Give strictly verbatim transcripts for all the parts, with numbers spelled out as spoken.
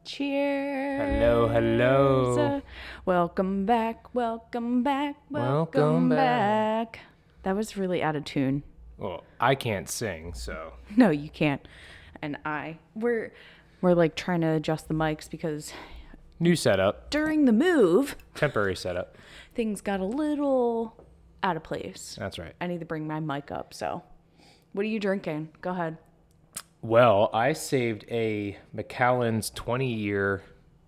Cheers. Hello, hello. Welcome back, welcome back, welcome, Welcome back. back. That was really out of tune. Well, I can't sing, so. No, you can't. And I, we're, we're like trying to adjust the mics because New setup. during the move, Temporary setup. things got a little out of place. That's right. I need to bring my mic up, so. What are you drinking? Go ahead. Well, I saved a Macallan's twenty-year,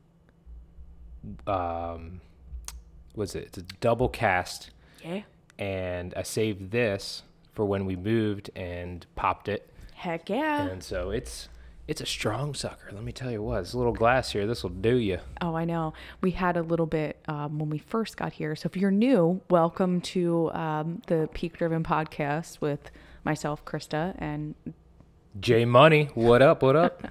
um, what's it? It's a double cast. Yeah. And I saved this for when we moved and popped it. Heck yeah. And so it's it's a strong sucker. Let me tell you what. This little glass here, this will do you. Oh, I know. We had a little bit um, when we first got here. So if you're new, welcome to um, the Peak Driven podcast with myself, Krista, and J Money, what up? What up?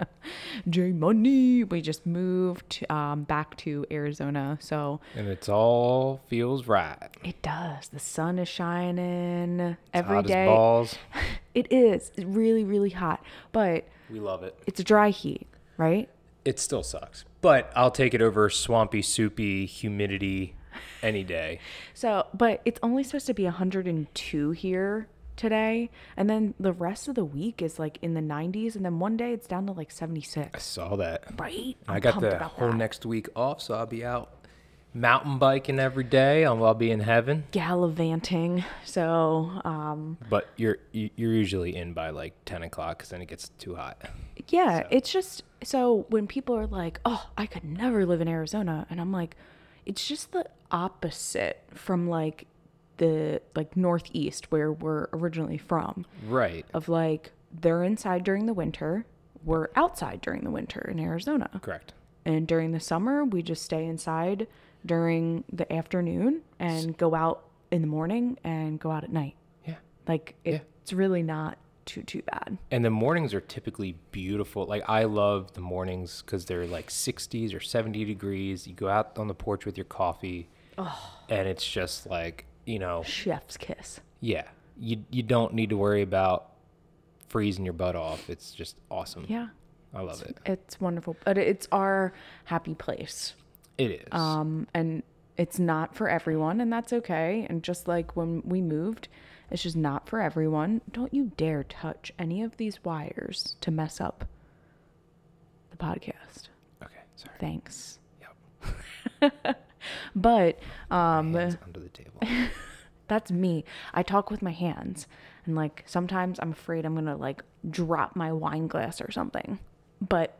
J Money. We just moved um, back to Arizona. So And it's all feels right. it does. The sun is shining It's every hot day. as balls. It is. It's really, really hot. But We love it. it's a dry heat, right? It still sucks, but I'll take it over swampy, soupy humidity any day. So, but it's only supposed to be one hundred two here today, and then the rest of the week is like in the nineties, and then one day it's down to like I seventy-six. saw that. Right? I I'm got pumped the about whole that. next week off, so I'll be out mountain biking every day. I'll, I'll be in heaven. Gallivanting. So, um, But you're you- you're usually in by like ten o'clock because then it gets too hot. yeah, So- it's just so when people are like, "Oh, I could never live in Arizona," and I'm like, it's just the opposite from like the like northeast where we're originally from. Right. Of like they're inside during the winter, we're outside during the winter in Arizona. Correct. And during the summer, we just stay inside during the afternoon and go out in the morning and go out at night. Yeah. Like Yeah. it's really not too too bad. And the mornings are typically beautiful. Like I love the mornings because they're like sixties or seventy degrees. You go out on the porch with your coffee, and it's just like, you know, Chef's kiss. yeah, you you don't need to worry about freezing your butt off. It's just awesome. Yeah. I love it. It's wonderful. But it's our happy place. It is. Um and it's not for everyone, and that's okay. And just like when we moved, it's just not for everyone. Don't you dare touch any of these wires to mess up the podcast. okay, sorry. Thanks. Yep. But um Hands under the table. that's me. I talk with my hands, and like sometimes I'm afraid I'm gonna like drop my wine glass or something. But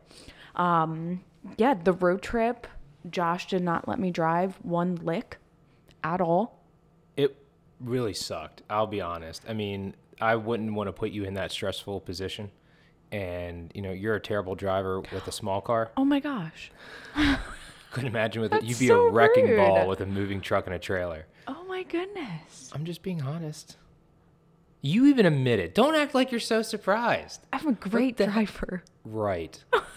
um yeah, the road trip, Josh did not let me drive one lick at all. It really sucked. I'll be honest. I mean, I wouldn't want to put you in that stressful position. And, you know, you're a terrible driver with a small car. Oh my gosh. Couldn't imagine with it. That's You'd be so a wrecking rude. ball with a moving truck and a trailer. Oh my goodness. I'm just being honest. You even admit it. Don't act like you're so surprised. I'm a great the- driver. Right.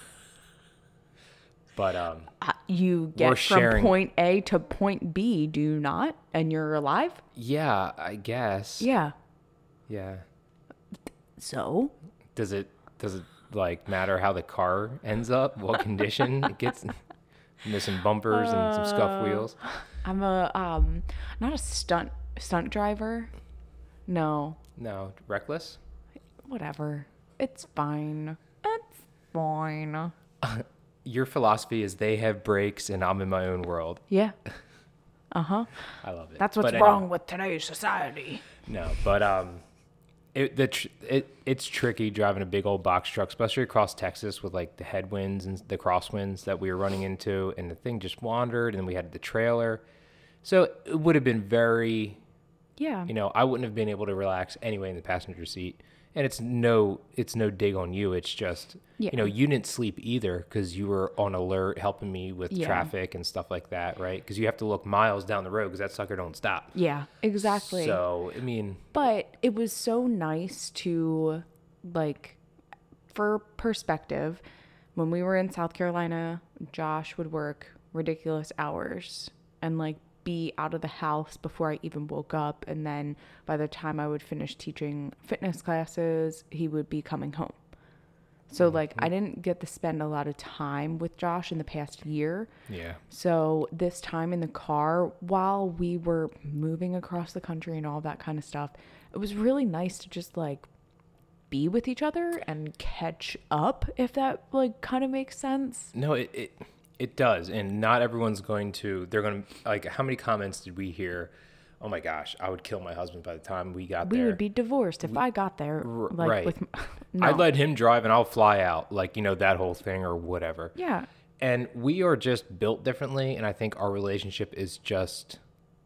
But um, Uh, you We're get from sharing- point A to point B, do you not? And you're alive? yeah, I guess. Yeah. Yeah. So? Does it does it like matter how the car ends up? What condition it gets? Missing bumpers and some scuffed wheels. I'm a um not a stunt stunt driver. No. No, reckless. Whatever. It's fine. It's fine. Your philosophy is they have brakes and I'm in my own world. Yeah. Uh-huh. I love it. That's what's But anyway, wrong with today's society. No, but um, it the tr- it it's tricky driving a big old box truck, especially across Texas with like the headwinds and the crosswinds that we were running into, and the thing just wandered, and we had the trailer, so it would have been very, Yeah. you know, I wouldn't have been able to relax anyway in the passenger seat. And it's no, it's no dig on you. It's just, Yeah. you know, you didn't sleep either because you were on alert, helping me with Yeah. traffic and stuff like that, right? Because you have to look miles down the road because that sucker don't stop. Yeah, exactly. So I mean, But it was so nice to, like, for perspective, when we were in South Carolina, Josh would work ridiculous hours and, like, be out of the house before I even woke up. And then by the time I would finish teaching fitness classes, he would be coming home. So like I didn't get to spend a lot of time with Josh in the past year. Yeah. So this time in the car while we were moving across the country and all that kind of stuff, it was really nice to just like be with each other and catch up, if that like kind of makes sense. No, it, it it does, and not everyone's going to. They're going to like. How many comments did we hear? Oh my gosh, I would kill my husband by the time we got We there. would be divorced if I got there. R- Like right. with no. I'd let him drive and I'll fly out, like, you know, that whole thing or whatever. Yeah. And we are just built differently, and I think our relationship is just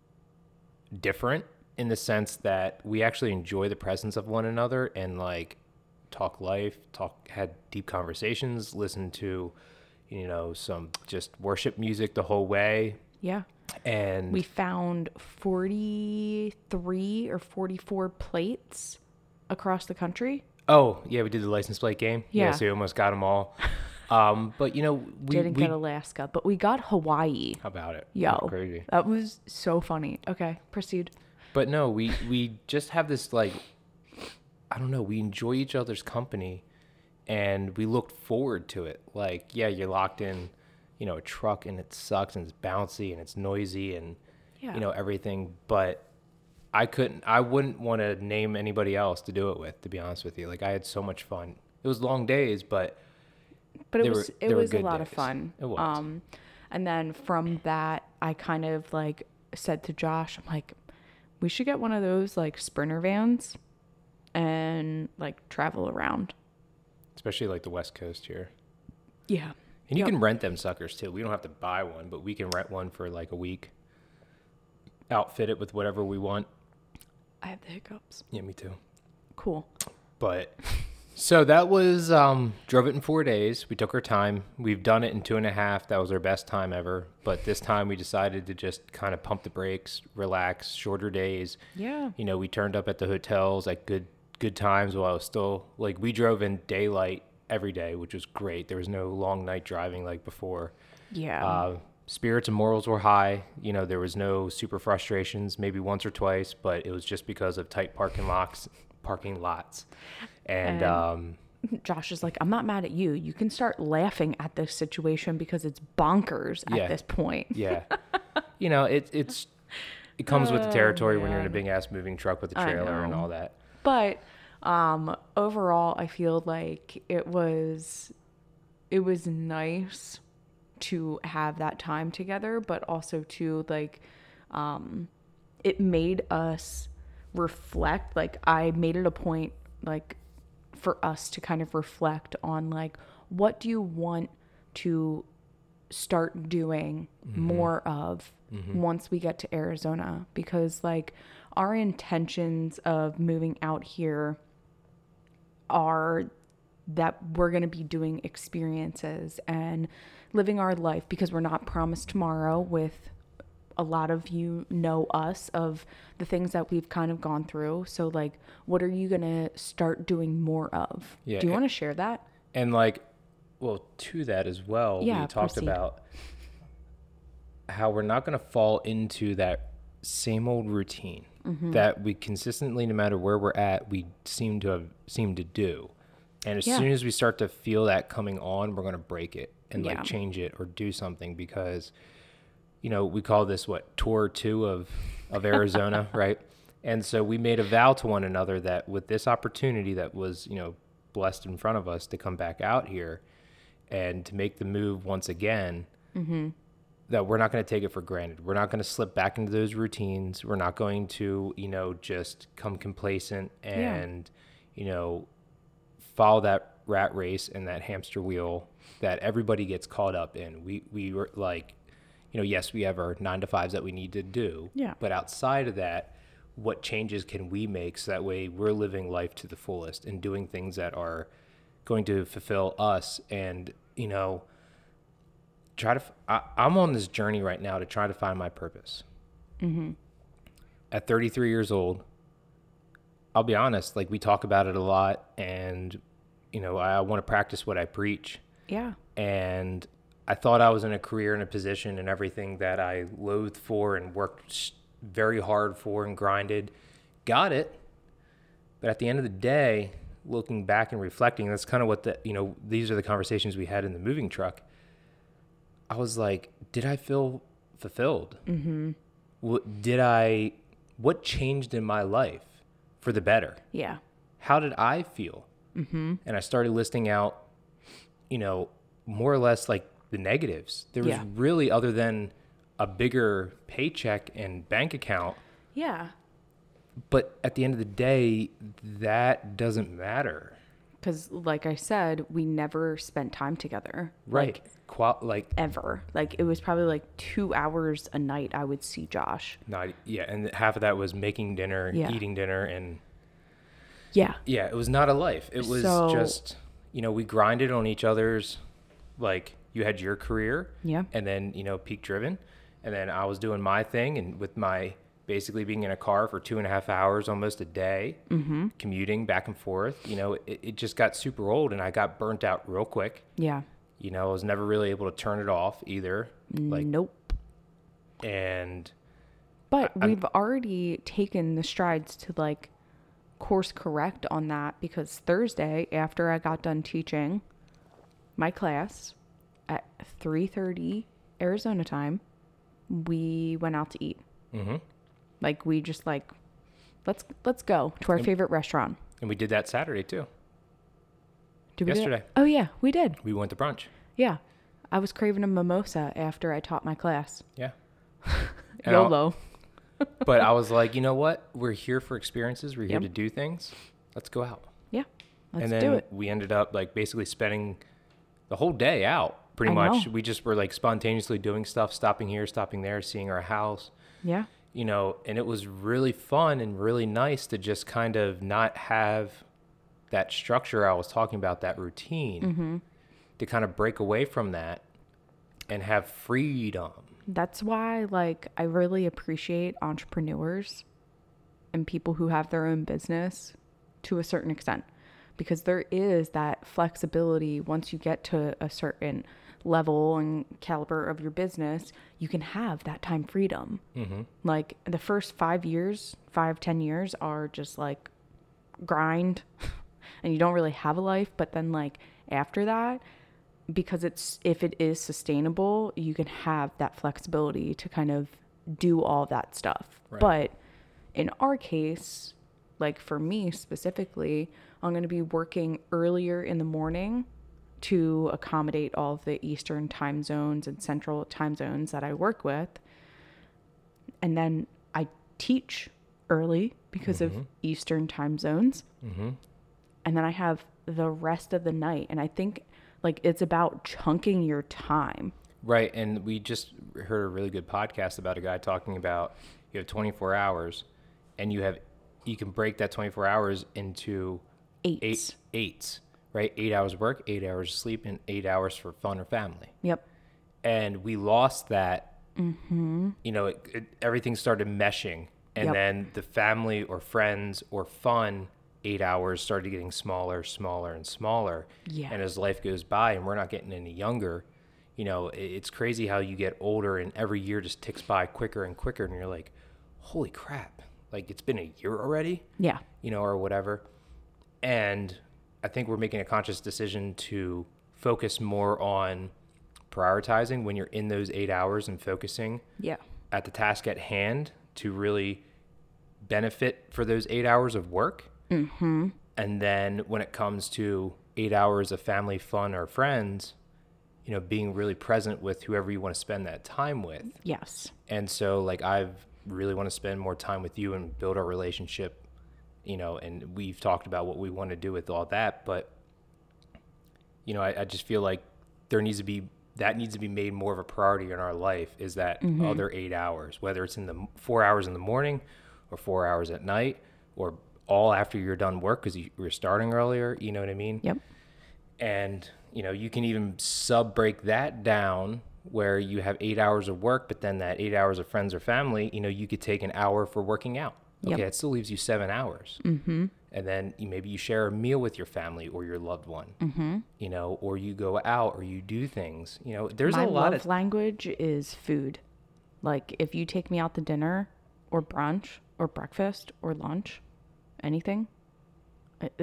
different in the sense that we actually enjoy the presence of one another and like talk life, talk had deep conversations, listen to, you know, some just worship music the whole way. Yeah. And We found forty-three or forty-four plates across the country. oh yeah, we did the license plate game. Yeah. so we almost got them all. Um, but you know, we Didn't we get Alaska, but we got Hawaii. how about it? Yo, That's crazy. that was so funny. Okay, proceed. But no, we we just have this like, I don't know, we enjoy each other's company, and we look forward to it. Like, yeah, you're locked in, you know, a truck, and it sucks, and it's bouncy, and it's noisy, and Yeah. you know everything. But I couldn't, I wouldn't want to name anybody else to do it with. To be honest with you, like I had so much fun. It was long days, but But it They was were- it they were was a good lot of days. fun. It was. Um, and then from that, I kind of like said to Josh, I'm like, we should get one of those like Sprinter vans, and like travel around. especially like the West Coast here. Yeah. And you Yep. can rent them suckers too. We don't have to buy one, but we can rent one for like a week. Outfit it with whatever we want. I have the hiccups. Yeah, me too. Cool. But so that was um drove it in four days. We took our time. We've done it in two and a half. That was our best time ever. But this time we decided to just kind of pump the brakes, relax, shorter days. Yeah. You know, we turned up at the hotels at good good times while it was still like we drove in daylight every day, which was great. There was no long night driving like before. Yeah. Uh, spirits and morals were high. You know, there was no super frustrations, maybe once or twice, but it was just because of tight parking lots, parking lots. And, And- um, Josh is like, I'm not mad at you. You can start laughing at this situation because it's bonkers at Yeah. this point. yeah, you know, it, it's, it comes with the Oh, territory when you're in a man. big ass moving truck with a I trailer and know. all that. But um, overall, I feel like it was it was nice to have that time together, but also to like um, it made us reflect. Like I made it a point like for us to kind of reflect on like what do you want to start doing more of once we get to Arizona, because like our intentions of moving out here are that we're going to be doing experiences and living our life, because we're not promised tomorrow. With a lot of you know us of the things that we've kind of gone through. So like, what are you going to start doing more of? Yeah, Do you it- want to share that? And like, well, to that as well, Yeah, we talked proceed. about how we're not going to fall into that same old routine Mm-hmm. that we consistently, no matter where we're at, we seem to have seem to do. And as Yeah. soon as we start to feel that coming on, we're going to break it and Yeah. like change it or do something, because, you know, we call this what, tour two of, of Arizona, right? And so we made a vow to one another that with this opportunity that was, you know, blessed in front of us to come back out here and to make the move once again, that we're not going to take it for granted. We're not going to slip back into those routines. We're not going to, you know, just come complacent and, you know, follow that rat race and that hamster wheel that everybody gets caught up in. We, we were like, you know, yes, we have our nine to fives that we need to do. Yeah. But outside of that, what changes can we make so that way we're living life to the fullest and doing things that are going to fulfill us? And, you know, try to, f- I, I'm on this journey right now to try to find my purpose. Mm-hmm. At thirty-three years old, I'll be honest, like we talk about it a lot, and, you know, I want to practice what I preach. Yeah. And I thought I was in a career and a position and everything that I loathed for and worked s- very hard for and grinded. Got it. But at the end of the day, looking back and reflecting, that's kind of what the, you know, these are the conversations we had in the moving truck. I was like, did I feel fulfilled? Mm-hmm. What, did I, what changed in my life for the better? Yeah. How did I feel? Mm-hmm. And I started listing out, you know, more or less like the negatives. There was Yeah. really, other than a bigger paycheck and bank account. Yeah. But at the end of the day, that doesn't matter. Because, like I said, we never spent time together. Right. Like, Qual- like ever. Like, it was probably like two hours a night I would see Josh. not, yeah. And half of that was making dinner, Yeah. eating dinner. And Yeah. yeah, it was not a life. It was So- just, you know, we grinded on each other's, like, you had your career. Yeah. And then, you know, peak driven. And then I was doing my thing, and with my basically being in a car for two and a half hours almost a day, mm-hmm. commuting back and forth, you know, it, it just got super old, and I got burnt out real quick. Yeah. You know, I was never really able to turn it off either. Like, Nope. and But I'm- we've already taken the strides to like course correct on that, because Thursday, after I got done teaching my class at three thirty Arizona time, we went out to eat. mm-hmm. Like, we just like, let's let's go to our favorite restaurant. and we did that Saturday too. Did we do that? Yesterday. Oh yeah, we did. We went to brunch. Yeah. I was craving a mimosa after I taught my class. Yeah. And I'll- YOLO. But I was like, you know what? We're here for experiences. We're here Yep. to do things. Let's go out. Yeah. Let's and then do it. we ended up like basically spending the whole day out. Pretty I much. know. We just were like spontaneously doing stuff, stopping here, stopping there, seeing our house. Yeah. You know, and it was really fun and really nice to just kind of not have that structure I was talking about, that routine, Mm-hmm. to kind of break away from that and have freedom. That's why, like, I really appreciate entrepreneurs and people who have their own business to a certain extent, because there is that flexibility. Once you get to a certain level and caliber of your business, you can have that time freedom. Mm-hmm. Like, the first five years, five, ten years are just like grind and you don't really have a life. But then, like, after that, because it's, if it is sustainable, you can have that flexibility to kind of do all that stuff. Right. But in our case, like for me specifically, I'm going to be working earlier in the morning to accommodate all of the Eastern time zones and Central time zones that I work with. And then I teach early because Mm-hmm. of Eastern time zones. Mm-hmm. And then I have the rest of the night. And I think, like, it's about chunking your time. Right. And we just heard a really good podcast about a guy talking about you have twenty-four hours and you have, you can break that twenty-four hours into Eights. eight eights, right? Eight hours of work, eight hours of sleep, and eight hours for fun or family. Yep. And we lost that, Mm-hmm. you know, it, it, everything started meshing. And Yep. then the family or friends or fun eight hours started getting smaller, smaller, and smaller. Yeah. And as life goes by and we're not getting any younger, you know, it, it's crazy how you get older and every year just ticks by quicker and quicker. And you're like, holy crap, like it's been a year already, Yeah. you know, or whatever. And I think we're making a conscious decision to focus more on prioritizing when you're in those eight hours and focusing Yeah. at the task at hand to really benefit for those eight hours of work. Mm-hmm. And then when it comes to eight hours of family fun or friends, you know, being really present with whoever you want to spend that time with. Yes. And so like I've really want to spend more time with you and build our relationship, you know, and we've talked about what we want to do with all that. But, you know, I, I just feel like there needs to be, that needs to be made more of a priority in our life, is that Mm-hmm. other eight hours, whether it's in the four hours in the morning or four hours at night or all after you're done work because you were starting earlier, you know what I mean? Yep. And, you know, you can even sub break that down where you have eight hours of work, but then that eight hours of friends or family, you know, you could take an hour for working out. Okay, Yep. it still leaves you seven hours. Mm-hmm. And then you, maybe you share a meal with your family or your loved one, Mm-hmm. you know, or you go out or you do things. You know, there's My a lot love of language is food. Like, if you take me out to dinner or brunch or breakfast or lunch, anything, it- it's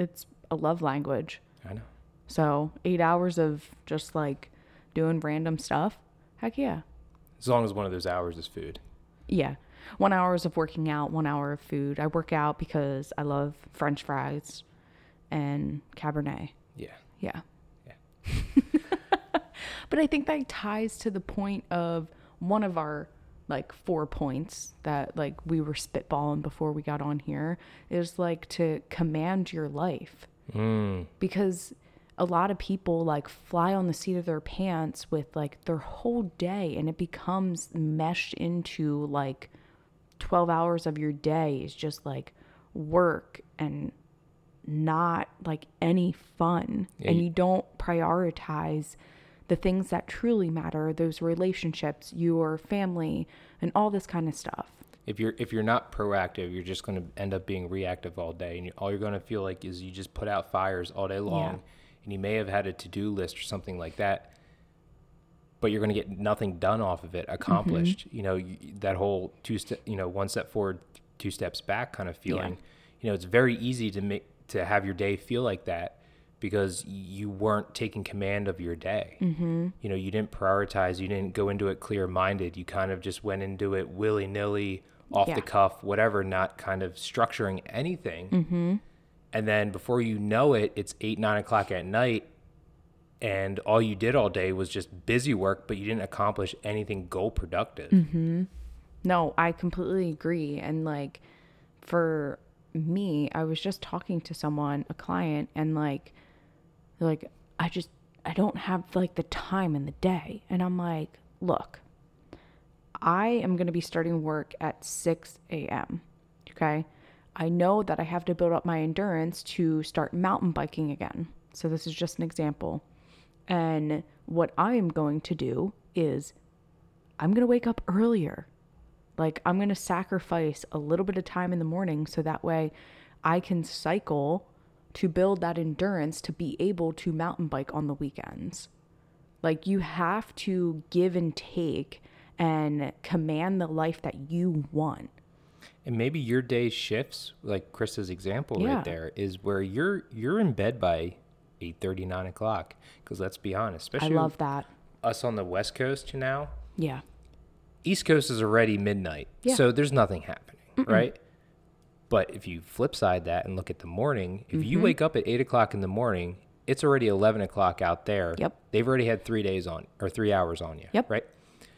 a love language. I know. So eight hours of just like doing random stuff. Heck yeah. As long as one of those hours is food. Yeah. One hour is of working out, one hour of food. I work out because I love French fries and Cabernet. Yeah. Yeah. Yeah. But I think that ties to the point of one of our like four points that like we were spitballing before we got on here is like to command your life. Mm. Because a lot of people like fly on the seat of their pants with like their whole day, and it becomes meshed into like twelve hours of your day is just like work and not like any fun. Yeah, and you- you don't prioritize the things that truly matter, those relationships, your family, and all this kind of stuff. If you're if you're not proactive, you're just going to end up being reactive all day, and you, all you're going to feel like is you just put out fires all day long, Yeah. and you may have had a to-do list or something like that, but you're going to get nothing done off of it accomplished. Mm-hmm. You know, you, that whole two step, you know, one step forward, two steps back kind of feeling. Yeah. You know, it's very easy to make to have your day feel like that because you weren't taking command of your day. Mm-hmm. You know, you didn't prioritize, you didn't go into it clear-minded. You kind of just went into it willy-nilly, off Yeah. the cuff, whatever, not kind of structuring anything. Mm-hmm. And then before you know it, it's eight, nine o'clock at night, and all you did all day was just busy work, but you didn't accomplish anything goal productive. Mm-hmm. No, I completely agree. And like for me, I was just talking to someone, a client, and like, they're like, I just, I don't have like the time in the day. And I'm like, look, I am going to be starting work at six a.m. Okay. I know that I have to build up my endurance to start mountain biking again. So this is just an example. And what I am going to do is I'm going to wake up earlier. Like I'm going to sacrifice a little bit of time in the morning so that way I can cycle to build that endurance to be able to mountain bike on the weekends. Like you have to give and take and command the life that you want. And maybe your day shifts, like Krista's example Yeah. right there, is where you're you're in bed by eight thirty, nine o'clock. Because let's be honest, I especially love that. us on the West Coast now, Yeah. East Coast is already midnight, Yeah. so there's nothing happening, right? But if you flip side that and look at the morning, if you wake up at eight o'clock in the morning, it's already eleven o'clock out there. Yep. They've already had three days on or three hours on you. Yep. Right.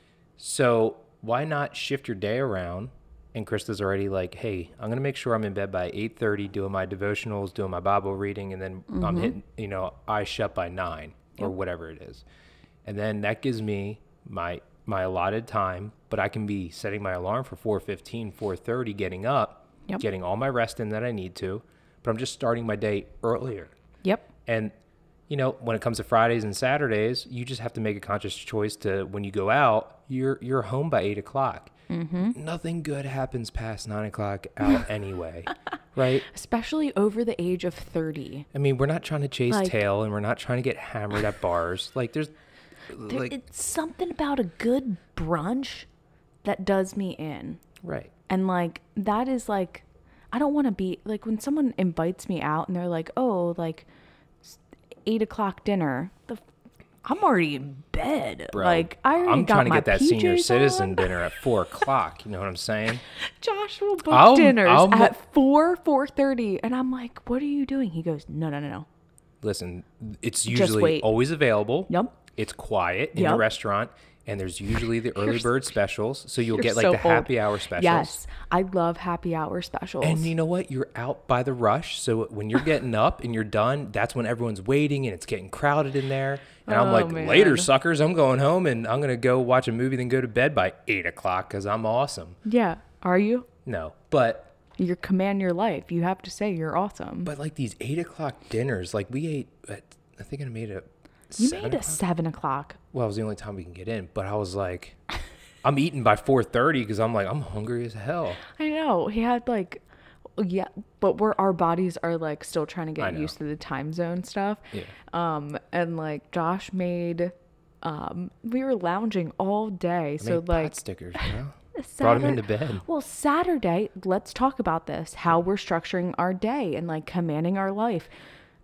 So why not shift your day around? And Krista's already like, hey, I'm gonna make sure I'm in bed by eight thirty, doing my devotionals, doing my Bible reading, and then I'm hitting, you know, eyes shut by nine or Yep. whatever it is, and then that gives me my my allotted time. But I can be setting my alarm for four fifteen, four thirty, getting up, Yep. getting all my rest in that I need to, but I'm just starting my day earlier. Yep. And, you know, when it comes to Fridays and Saturdays, you just have to make a conscious choice to, when you go out, you're you're home by eight o'clock. Mm-hmm. Nothing good happens past nine o'clock out anyway, right? Especially over the age of thirty. I mean, we're not trying to chase Like- tail, and we're not trying to get hammered at bars. Like, there's, There, like, it's something about a good brunch that does me in. right. And like, that is like, I don't want to be like when someone invites me out and they're like, oh, like s- eight o'clock dinner. The, f- I'm already in bed. Bro, Like I already I'm got trying to my get that senior P Js citizen on. dinner at four o'clock. You know what I'm saying? Josh will book I'll- dinners I'll mo- at four, four thirty, and I'm like, what are you doing? He goes, no, no, no, no. Listen, it's Just usually wait. always available. Yep. It's quiet in Yep. the restaurant, and there's usually the early You're bird specials. So you'll You're get like so the happy old. hour specials. Yes, I love happy hour specials. And you know what? You're out by the rush. So when you're getting up and you're done, that's when everyone's waiting and it's getting crowded in there. And I'm Oh, like, man. later, suckers, I'm going home and I'm going to go watch a movie, then go to bed by eight o'clock because I'm awesome. yeah, are you? No, but You command your life. You have to say you're awesome. but like these eight o'clock dinners, like we ate, at, I think I made it. you seven made a o'clock? seven o'clock. Well, it was the only time we can get in, but I was like, I'm eating by four thirty because I'm like, I'm hungry as hell. I know. He had like, yeah, but we're our bodies are like still trying to I get know. used to the time zone stuff. Yeah. Um, and like Josh made, um, we were lounging all day. I so made like pot stickers, bro. Brought Saturday, him into bed. Well, Saturday, let's talk about this, how we're structuring our day and like commanding our life.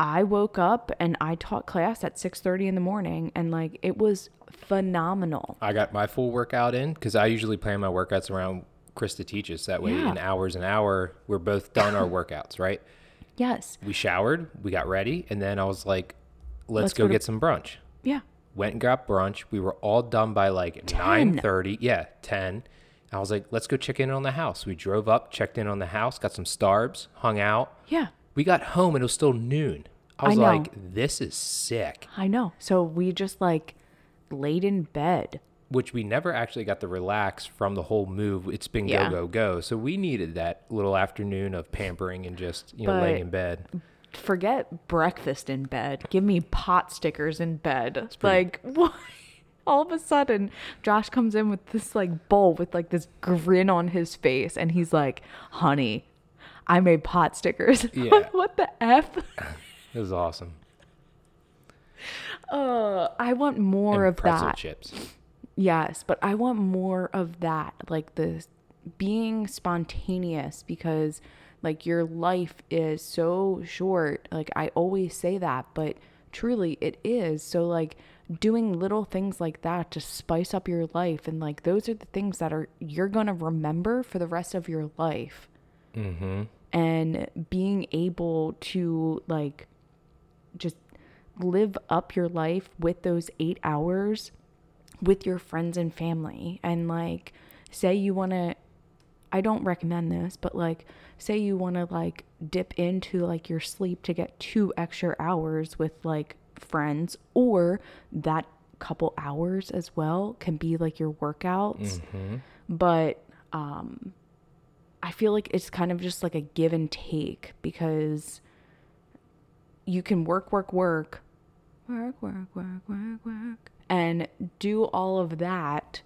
I woke up and I taught class at six thirty in the morning, and like it was phenomenal. I got my full workout in because I usually plan my workouts around Krista teaches. That way, Yeah. in hours an hour, we're both done our workouts, right? Yes. We showered, we got ready, and then I was like, let's, Let's go, go to- get some brunch. Yeah. Went and got brunch. We were all done by like ten. nine thirty. Yeah, ten. I was like, let's go check in on the house. We drove up, checked in on the house, got some Starbs, hung out. Yeah. We got home and it was still noon. I was I know. like, this is sick. I know. So we just like laid in bed. Which we never actually got to relax from the whole move. It's been Yeah. go, go, go. So we needed that little afternoon of pampering and just, you know, But- laying in bed. Forget breakfast in bed. Give me pot stickers in bed. pretty- Like, what? All of a sudden, Josh comes in with this like bowl with like this grin on his face, and he's like, honey, I made pot stickers. Yeah. What the F? It was awesome. Uh, I want more And of pretzel that. chips. Yes, but I want more of that. Like the being spontaneous, because like your life is so short. Like I always say that, but truly it is. So like doing little things like that to spice up your life, and like those are the things that are you're going to remember for the rest of your life. Mm-hmm. And being able to like just live up your life with those eight hours with your friends and family. And like say you want to, I don't recommend this, but like say you want to like dip into like your sleep to get two extra hours with like friends, or that couple hours as well can be like your workouts. Mm-hmm. But um I feel like it's kind of just like a give and take, because you can work, work, work, work, work, work, work, work, and do all of that.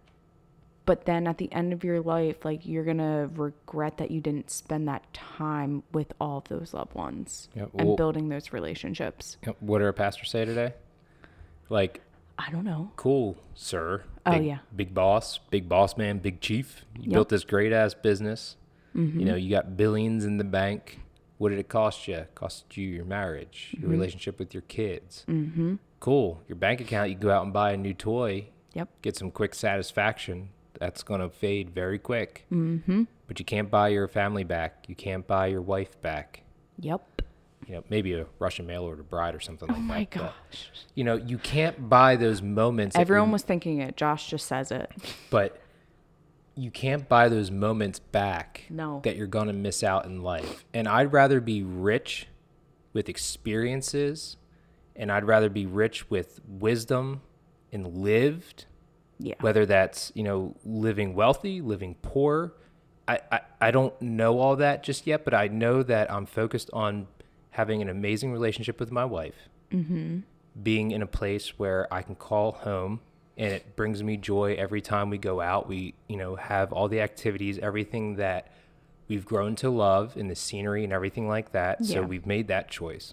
But then at the end of your life, like you're going to regret that you didn't spend that time with all of those loved ones Yeah, and well- building those relationships. What did our pastor say today? Like, I don't know. cool, sir. Oh, Big, yeah. Big boss, big boss man, big chief. You Yep. built this great ass business. Mm-hmm. You know, you got billions in the bank. What did it cost you? It cost you your marriage, Mm-hmm. your relationship with your kids. Mm-hmm. Cool. Your bank account, you go out and buy a new toy, Yep. get some quick satisfaction. That's going to fade very quick. Mm-hmm. But you can't buy your family back. You can't buy your wife back. Yep. You know, maybe a Russian mail order bride or something like Oh my that. but, gosh. you know, you can't buy those moments. that Everyone rem- was thinking it. Josh just says it. But you can't buy those moments back No. that you're going to miss out in life. And I'd rather be rich with experiences, and I'd rather be rich with wisdom and lived, Yeah. whether that's, you know, living wealthy, living poor. I, I, I don't know all that just yet, but I know that I'm focused on having an amazing relationship with my wife, Mm-hmm. being in a place where I can call home and it brings me joy every time we go out. We, you know, have all the activities, everything that we've grown to love, in the scenery and everything like that. So Yeah. we've made that choice.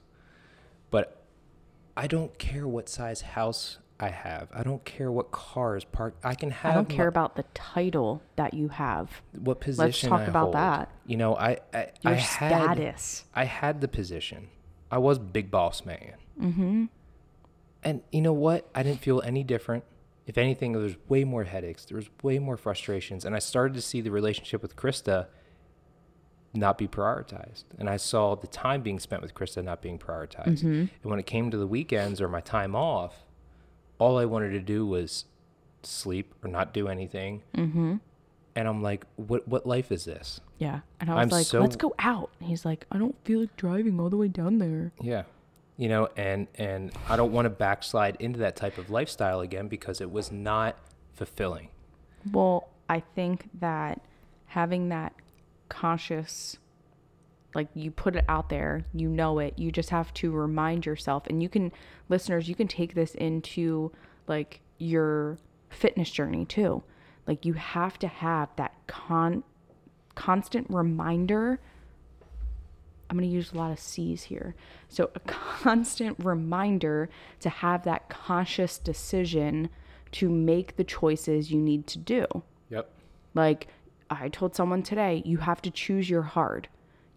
But I don't care what size house I have. I don't care what car is parked. I can have I don't care my- about the title that you have. what position talk I about hold. that. You know, I I, Your I had status. I had the position. I was big boss man. Mm-hmm. And you know what? I didn't feel any different. If anything, there was way more headaches. There was way more frustrations. And I started to see the relationship with Krista not be prioritized. And I saw the time being spent with Krista not being prioritized. Mm-hmm. And when it came to the weekends or my time off, all I wanted to do was sleep or not do anything. Mm-hmm. And I'm like, what what life is this? Yeah. And I was I'm like, so- let's go out. And he's like, I don't feel like driving all the way down there. Yeah. You know, and and I don't want to backslide into that type of lifestyle again because it was not fulfilling. Well, I think that having that conscious, like you put it out there, you know it, you just have to remind yourself. And you can, listeners, you can take this into like your fitness journey too. Like you have to have that con constant reminder. I'm going to use a lot of C's here. So a constant reminder to have that conscious decision to make the choices you need to do. Yep. Like I told someone today, you have to choose your hard.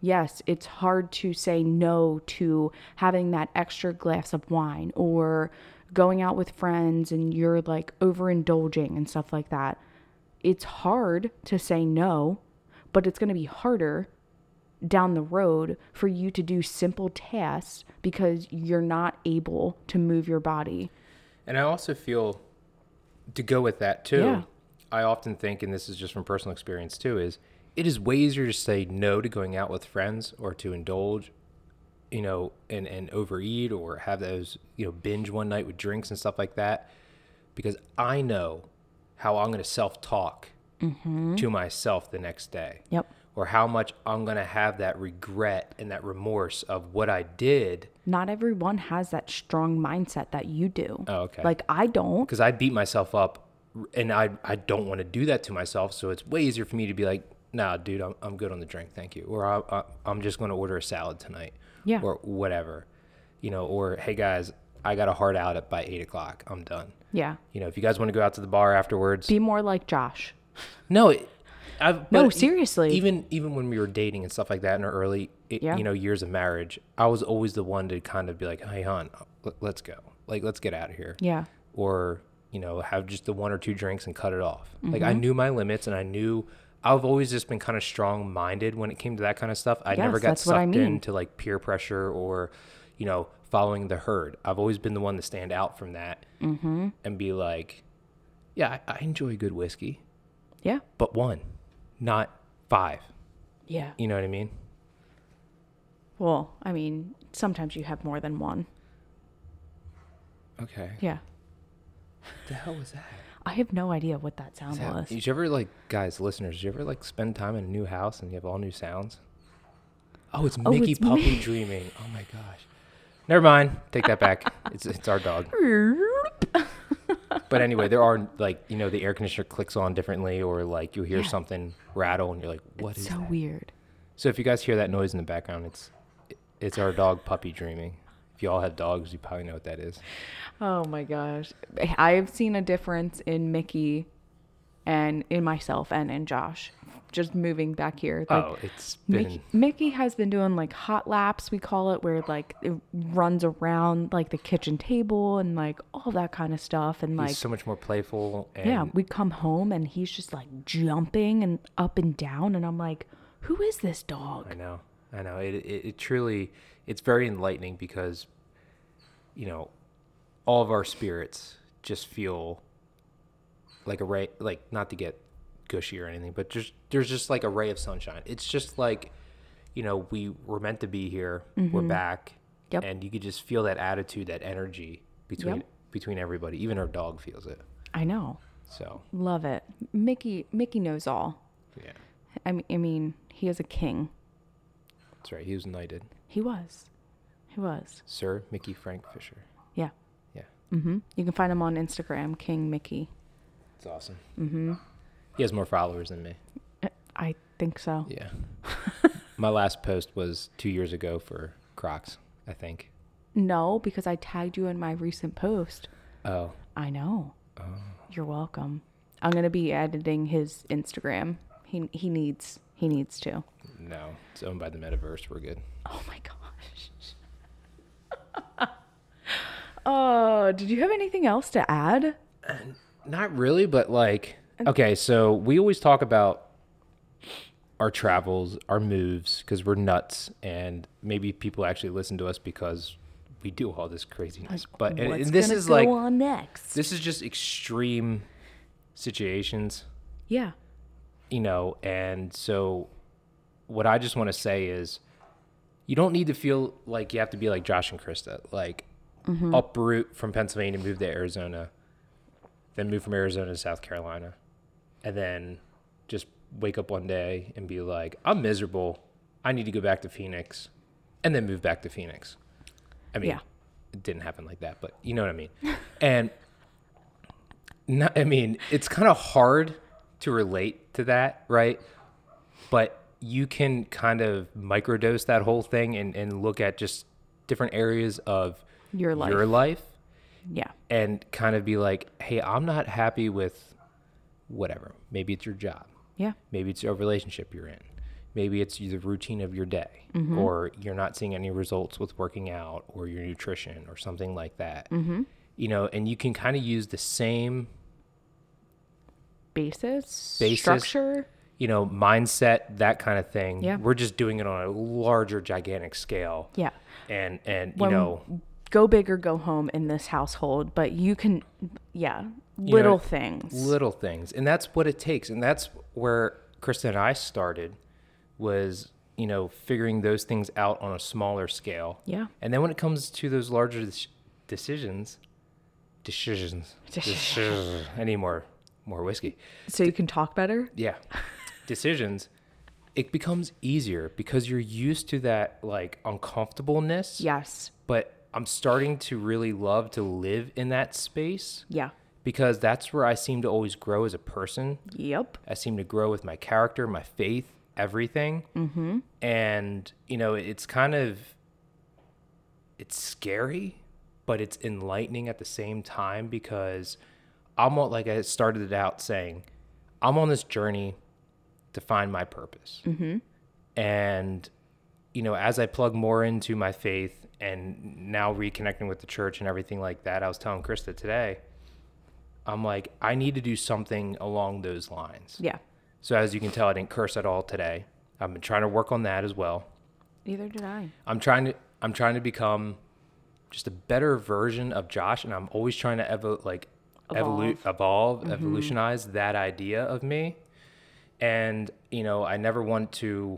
Yes, it's hard to say no to having that extra glass of wine or going out with friends and you're like overindulging and stuff like that. It's hard to say no, but it's going to be harder down the road for you to do simple tasks because you're not able to move your body. And I also feel, to go with that too, Yeah. I often think, and this is just from personal experience too, is it is way easier to say no to going out with friends or to indulge, you know, and, and overeat or have those, you know, binge one night with drinks and stuff like that, because I know how I'm going to self-talk mm-hmm. to myself the next day. Yep. Or how much I'm going to have that regret and that remorse of what I did. Not everyone has that strong mindset that you do. Oh, okay. Like I don't. Because I beat myself up, and I I don't want to do that to myself. So it's way easier for me to be like, nah, dude, I'm I'm good on the drink, thank you. Or I, I, I'm just going to order a salad tonight. Yeah. Or whatever, you know. Or hey guys, I got a hard out at by eight o'clock. I'm done. Yeah. You know, if you guys want to go out to the bar afterwards, Be more like Josh. no. It, I've, No, but seriously. Even even when we were dating and stuff like that in our early, it, Yeah. you know, years of marriage, I was always the one to kind of be like, "Hey, hon, let, let's go. Like, let's get out of here." Yeah. Or you know, have just the one or two drinks and cut it off. Mm-hmm. Like I knew my limits, and I knew I've always just been kind of strong-minded when it came to that kind of stuff. I Yes, never got that's what I sucked mean. into like peer pressure or, you know, following the herd. I've always been the one to stand out from that Mm-hmm. and be like, "Yeah, I, I enjoy good whiskey, Yeah. but one, not five." Yeah. You know what I mean? Well, I mean, sometimes you have more than one. Okay. Yeah. What the hell was that? I have no idea what that sound Is that- was. Did you ever, like, guys, listeners, did you ever, like, spend time in a new house and you have all new sounds? Oh, it's Oh, Mickey it's Puppy me. Dreaming. Oh, my gosh. Never mind. Take that back. It's it's our dog. But anyway, there are, like, you know, the air conditioner clicks on differently, or, like, you hear Yeah. something rattle and you're like, what is so that? weird. So if you guys hear that noise in the background, it's it's our dog Puppy Dreaming. If you all have dogs, you probably know what that is. Oh my gosh. I've seen a difference in Mickey and in myself and in Josh. Just moving back here. Like, Oh, it's been... Mickey, Mickey has been doing like hot laps, we call it, where like it runs around like the kitchen table and like all that kind of stuff. And He's like, so much more playful. And yeah, we come home and he's just like jumping and up and down. And I'm like, who is this dog? I know, I know. It, it it truly, it's very enlightening because, you know, all of our spirits just feel like a ray, like not to get gushy or anything, but just there's just like a ray of sunshine. It's just like, you know, we were meant to be here. We're back, Yep. and you could just feel that attitude, that energy between Yep. between everybody. Even our dog feels it. I know. So Love it. Mickey, Mickey knows all. yeah, I mean, I mean, he is a king. that's right. He was knighted, He was. He was. Sir Mickey Frank Fisher. Yeah. Yeah, Mm-hmm. You can find him on Instagram, King Mickey. it's awesome. Mm-hmm. He has more followers than me. I think so. Yeah. My last post was two years ago for Crocs, I think. No, because I tagged you in my recent post. Oh. I know. Oh. You're welcome. I'm gonna be editing his Instagram. He he needs he needs to. No, it's owned by the metaverse. We're good. Oh my gosh. Oh, did you have anything else to add? Not really, but like, okay, so we always talk about our travels, our moves, because we're nuts, and maybe people actually listen to us because we do all this craziness. But and, What's and this gonna is go like on next? this is just extreme situations, Yeah. you know, and so what I just want to say is you don't need to feel like you have to be like Josh and Krista, like Mm-hmm. uproot from Pennsylvania, move to Arizona, then move from Arizona to South Carolina, and then just wake up one day and be like, I'm miserable. I need to go back to Phoenix, and then move back to Phoenix. I mean, Yeah. it didn't happen like that, but you know what I mean. And not, I mean, it's kind of hard to relate to that, right? But you can kind of microdose that whole thing and, and look at just different areas of Your life. your life Yeah. and kind of be like, hey, I'm not happy with whatever. Maybe it's your job. Yeah. Maybe it's your relationship you're in. Maybe it's the routine of your day, Mm-hmm. or you're not seeing any results with working out or your nutrition or something like that. Mm-hmm. You know, and you can kind of use the same Basis, Basis. structure. you know, mindset, that kind of thing. Yeah. We're just doing it on a larger, gigantic scale. Yeah. And, and you When- know, Go big or go home in this household, but you can, yeah, You little know, things. little things. And that's what it takes. And that's where Krista and I started, was, you know, figuring those things out on a smaller scale. Yeah. And then when it comes to those larger dec- decisions, decisions, decisions, I need more, more whiskey. So you can talk better. Yeah. Decisions, it becomes easier because you're used to that like uncomfortableness. Yes. But I'm starting to really love to live in that space, Yeah. because that's where I seem to always grow as a person. Yep. I seem to grow with my character, my faith, everything. Mm-hmm. And, you know, it's kind of, it's scary, but it's enlightening at the same time, because I'm on, like I started it out saying, I'm on this journey to find my purpose. Mm-hmm. And, you know, as I plug more into my faith and now reconnecting with the church and everything like that, I was telling Krista today, I'm like, I need to do something along those lines. Yeah. So as you can tell, I didn't curse at all today. I've been trying to work on that as well. Neither did I. I'm trying to, I'm trying to become just a better version of Josh. And I'm always trying to evo- like Evolve. evolu- evolve, Mm-hmm. evolutionize that idea of me. And, you know, I never want to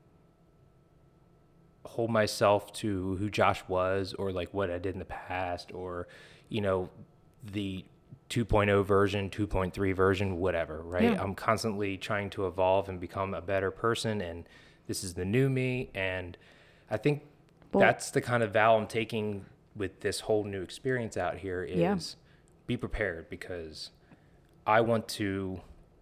hold myself to who Josh was, or like what I did in the past, or, you know, the two point oh version, two point three version, whatever, right? Yeah. I'm constantly trying to evolve and become a better person, and this is the new me. And I think Well- that's the kind of vow I'm taking with this whole new experience out here is Yeah. be prepared, because I want to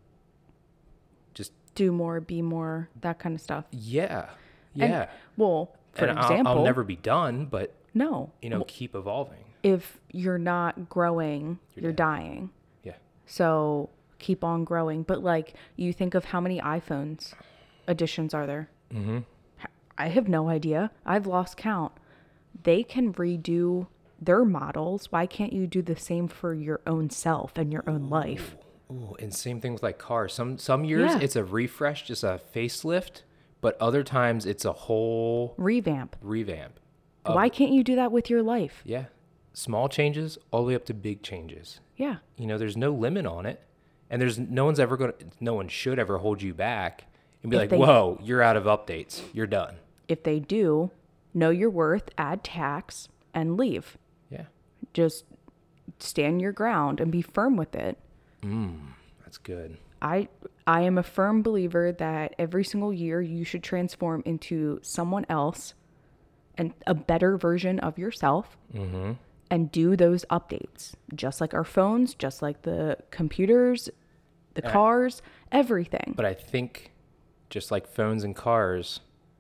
just, Do more, be more, that kind of stuff. yeah, And- yeah. Well, for and I'll- example, I'll never be done, but, no. you know, keep evolving. If you're not growing, You're you're dead. dying. Yeah. So keep on growing. But like, you think of how many iPhones editions are there? Mm-hmm. I have no idea. I've lost count. They can redo their models. Why can't you do the same for your own self and your own life? Ooh, and same thing with like cars. Some some years Yeah. it's a refresh, just a facelift, but other times it's a whole Revamp. revamp. of- Why can't you do that with your life? Yeah. Small changes all the way up to big changes. Yeah. You know, there's no limit on it. And there's no one's ever going to, no one should ever hold you back and be If like, they- whoa, you're out of updates. You're done. If they do, know your worth, add tax, and leave. Yeah. Just stand your ground and be firm with it. That's good. I I am a firm believer that every single year you should transform into someone else and a better version of yourself, Mm-hmm. and do those updates, just like our phones, just like the computers, the Yeah. cars, everything. But I think just like phones and cars,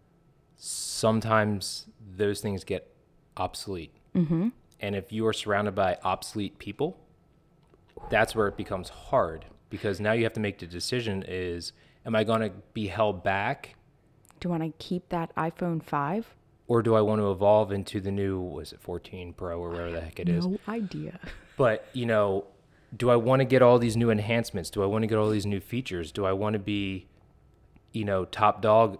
sometimes those things get obsolete. Mm-hmm. And if you are surrounded by obsolete people, that's where it becomes hard, because now you have to make the decision is, am I going to be held back, Do you want to keep that iPhone five? or do I want to evolve into the new, was it fourteen Pro or whatever the heck it is? No idea. But, you know, do I want to get all these new enhancements? Do I want to get all these new features? Do I want to be, you know, top dog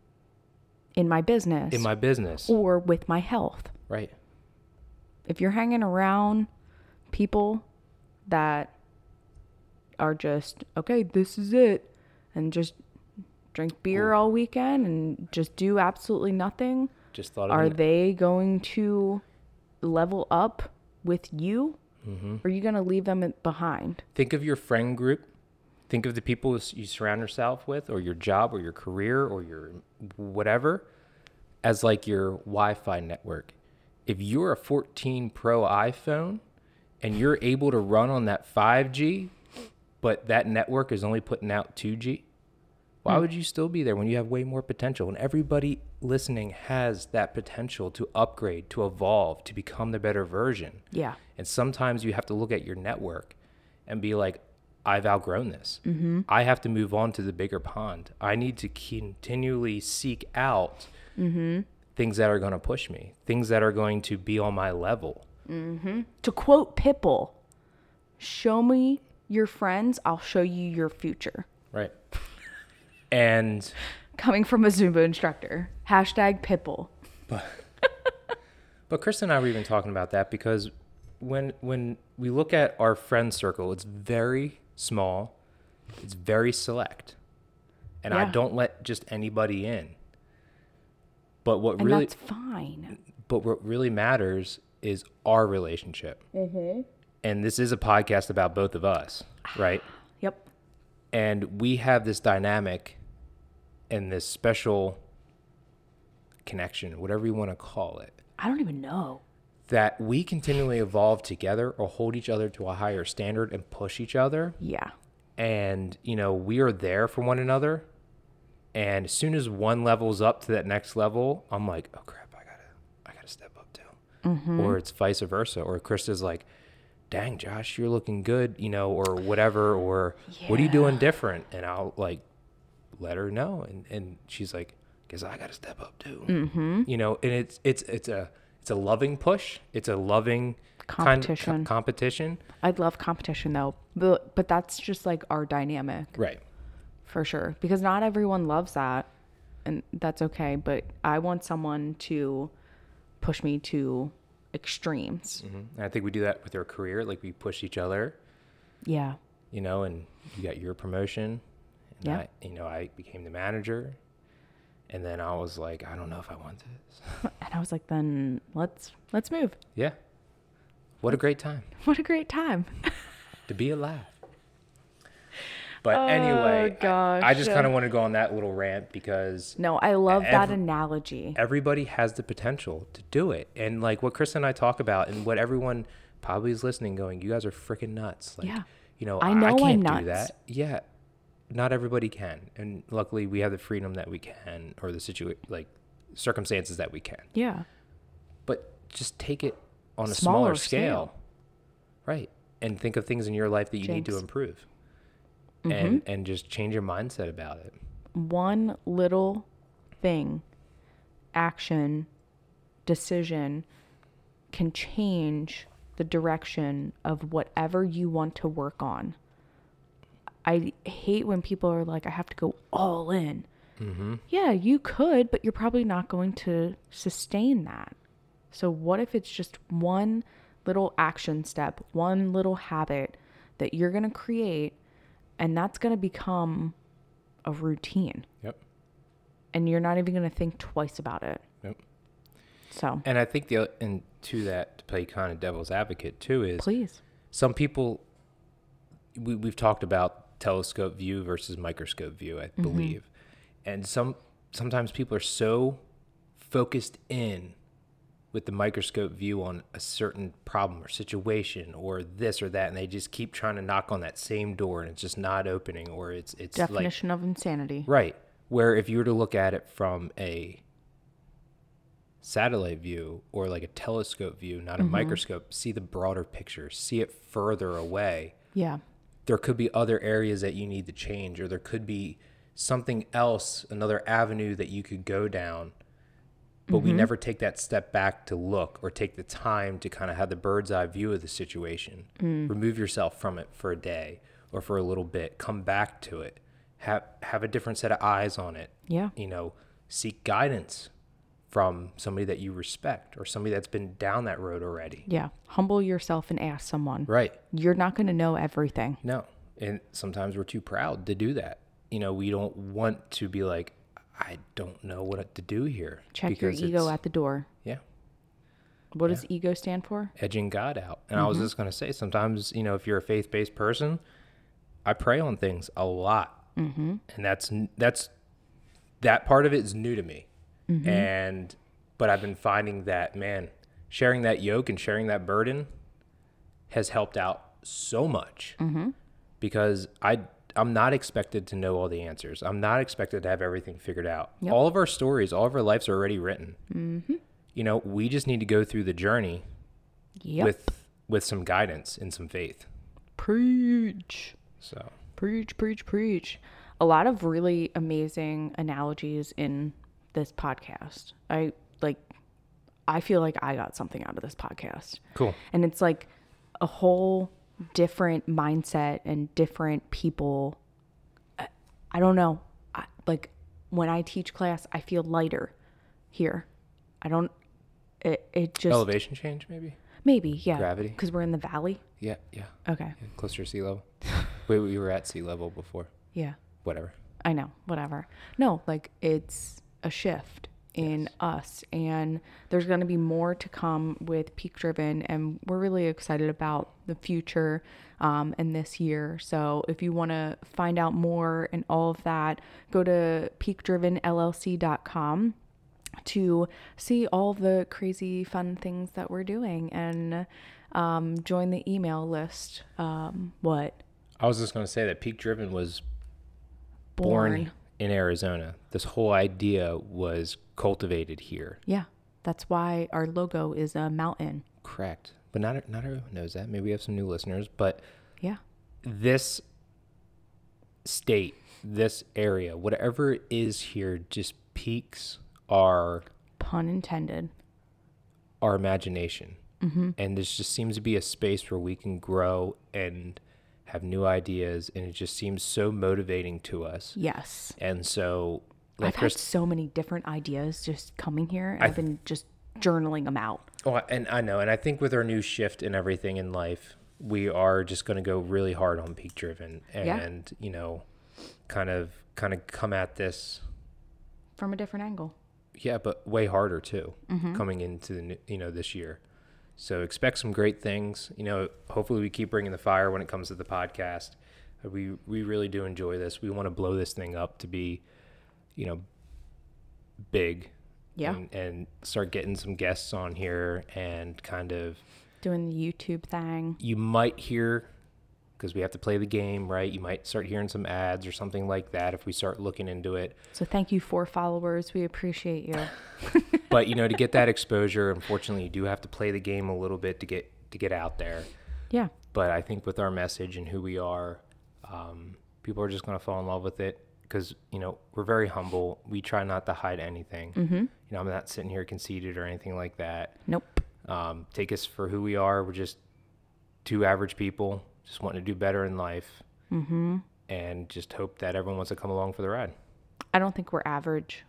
In my business in my business? or with my health. Right. If you're hanging around people that are just, okay, this is it, and just drink beer Ooh. all weekend and just do absolutely nothing, Just thought of are an- they going to level up with you? Mm-hmm. Or are you going to leave them behind? Think of your friend group. Think of the people you surround yourself with, or your job, or your career, or your whatever, as like your Wi-Fi network. If you're a fourteen Pro iPhone and you're able to run on that five G, but that network is only putting out two G, why Hmm. would you still be there when you have way more potential? And everybody listening has that potential to upgrade, to evolve, to become the better version. Yeah. And sometimes you have to look at your network and be like, I've outgrown this. Mm-hmm. I have to move on to the bigger pond. I need to continually seek out mm-hmm. things that are going to push me, things that are going to be on my level. Mm-hmm. To quote Pitbull, show me your friends, I'll show you your future. Right. And coming from a Zumba instructor, hashtag Pitbull. But, but Chris and I were even talking about that because when when we look at our friend circle, it's very small, it's very select, and yeah. I don't let just anybody in. But what and really that's fine. But what really matters is our relationship. Mm-hmm. And this is a podcast about both of us, right? Yep. And we have this dynamic and this special connection, whatever you want to call it. I don't even know. That we continually evolve together or hold each other to a higher standard and push each other. Yeah. And, you know, we are there for one another. And as soon as one level's up to that next level, I'm like, oh crap, I gotta, I gotta step up too. Mm-hmm. Or it's vice versa. Or Krista's like, dang, Josh, you're looking good, you know, or whatever. Or yeah. What are you doing different? And I'll like let her know. And, and she's like, guess I gotta step up too. Mm-hmm. You know, and it's it's it's a it's a loving push. It's a loving competition. Kind of co- competition. I'd love competition though, but but that's just like our dynamic, right? For sure, because not everyone loves that, and that's okay. But I want someone to push me to extremes. Mm-hmm. And I think we do that with our career. Like we push each other. Yeah. You know, and you got your promotion. And yeah. I, you know, I became the manager. And then I was like, I don't know if I want this. And I was like, then let's let's move. Yeah. What a great time. What a great time. To be alive. But oh, anyway, gosh. I, I just kind of want to go on that little rant because... No, I love every, that analogy. Everybody has the potential to do it. And like what Chris and I talk about and what everyone probably is listening going, you guys are freaking nuts. Like, yeah. You know, I, know I can't I'm nuts. do that. Yeah. Not everybody can. And luckily we have the freedom that we can or the situa- like circumstances that we can. Yeah. But just take it on a smaller, smaller scale. scale. Right. And think of things in your life that you Jinx. need to improve. Mm-hmm. And and just change your mindset about it. One little thing, action, decision can change the direction of whatever you want to work on. I hate when people are like, I have to go all in. Mm-hmm. Yeah, you could, but you're probably not going to sustain that. So what if it's just one little action step, one little habit that you're going to create, and that's going to become a routine. Yep. And you're not even going to think twice about it. Yep. So. And I think the and to that, to play kind of devil's advocate too, is please. Some people, we, we've talked about telescope view versus microscope view, I mm-hmm. believe. And some sometimes people are so focused in with the microscope view on a certain problem or situation or this or that, and they just keep trying to knock on that same door and it's just not opening, or it's it's definition like, of insanity. Right. Where if you were to look at it from a satellite view or like a telescope view, not a mm-hmm. microscope, see the broader picture, see it further away. Yeah. There could be other areas that you need to change, or there could be something else, another avenue that you could go down. But mm-hmm. we never take that step back to look or take the time to kind of have the bird's eye view of the situation. Mm. Remove yourself from it for a day or for a little bit. Come back to it. Have have a different set of eyes on it. Yeah. You know, seek guidance from somebody that you respect or somebody that's been down that road already. Yeah. Humble yourself and ask someone. Right. You're not going to know everything. No. And sometimes we're too proud to do that. You know, we don't want to be like, I don't know what to do here. Check your ego at the door. Yeah. What yeah. does ego stand for? Edging God out. And mm-hmm. I was just going to say, sometimes, you know, if you're a faith-based person, I pray on things a lot. Mm-hmm. And that's, that's, that part of it is new to me. Mm-hmm. And, but I've been finding that, man, sharing that yoke and sharing that burden has helped out so much mm-hmm. because I, I'm not expected to know all the answers. I'm not expected to have everything figured out. Yep. All of our stories, all of our lives are already written. Mm-hmm. You know, we just need to go through the journey yep. with with some guidance and some faith. Preach. So Preach, preach, preach. A lot of really amazing analogies in this podcast. I like, I feel like I got something out of this podcast. cool. And it's like a whole different mindset and different people. I, I don't know. I, like when I teach class, I feel lighter here. I don't, it, it just. Elevation change, maybe? Maybe, yeah. Gravity? Because we're in the valley. Yeah, yeah. Okay. yeah closer to sea level. Wait, we were at sea level before. Yeah. Whatever. I know, whatever. No, like it's a shift in yes. us, and there's going to be more to come with Peak Driven, and we're really excited about the future um, and this year. So if you want to find out more and all of that, go to peak driven L L C dot com to see all the crazy fun things that we're doing, and um, join the email list. Um, what? I was just going to say that Peak Driven was born. born in Arizona. This whole idea was cultivated here. Yeah. That's why our logo is a mountain. Correct. But not not everyone knows that. Maybe we have some new listeners, but yeah. This state, this area, whatever it is here just piques our pun intended. Our imagination. Mm-hmm. And this just seems to be a space where we can grow and have new ideas, and it just seems so motivating to us. Yes. And so like I've Chris, had so many different ideas just coming here, and I, I've been just journaling them out. Oh, and I know, and I think with our new shift and everything in life, we are just going to go really hard on Peak Driven, and yeah. you know, kind of kind of come at this from a different angle. Yeah, but way harder too, mm-hmm. coming into the you know this year. So expect some great things. You know, hopefully we keep bringing the fire when it comes to the podcast. We we really do enjoy this. We want to blow this thing up to be, you know, big. Yeah. And, and start getting some guests on here and kind of doing the YouTube thing. You might hear, because we have to play the game, right? You might start hearing some ads or something like that if we start looking into it. So thank you for followers. We appreciate you. But, you know, to get that exposure, unfortunately, you do have to play the game a little bit to get to get out there. Yeah. But I think with our message and who we are, um, people are just going to fall in love with it because, you know, we're very humble. We try not to hide anything. Mm-hmm. You know, I'm not sitting here conceited or anything like that. Nope. Um, take us for who we are. We're just two average people just wanting to do better in life. Mm-hmm. And just hope that everyone wants to come along for the ride. I don't think we're average.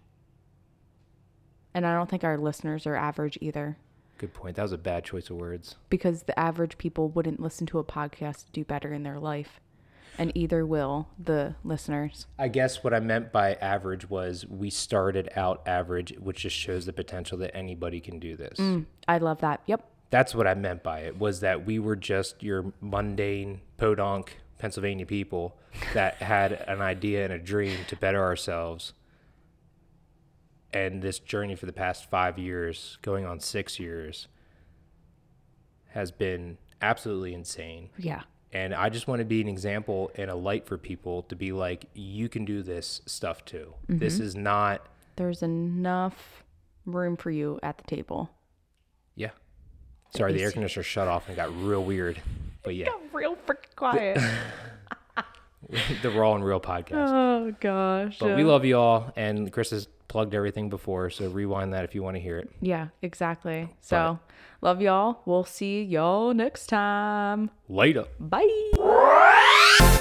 And I don't think our listeners are average either. Good point. That was a bad choice of words. Because the average people wouldn't listen to a podcast to do better in their life. And either will the listeners. I guess what I meant by average was we started out average, which just shows the potential that anybody can do this. Mm, I love that. Yep. That's what I meant by it, was that we were just your mundane, podunk Pennsylvania people that had an idea and a dream to better ourselves. And this journey for the past five years, going on six years, has been absolutely insane. Yeah. And I just want to be an example and a light for people to be like, you can do this stuff too. Mm-hmm. This is not... There's enough room for you at the table. Yeah. Sorry, the air conditioner shut off and it got real weird. But yeah. It got real freaking quiet. The Raw and Real podcast. Oh, gosh. But we love you all. And Chris has plugged everything before, so rewind that if you want to hear it. Yeah, exactly. So, but, love y'all. We'll see y'all next time. Later. Bye.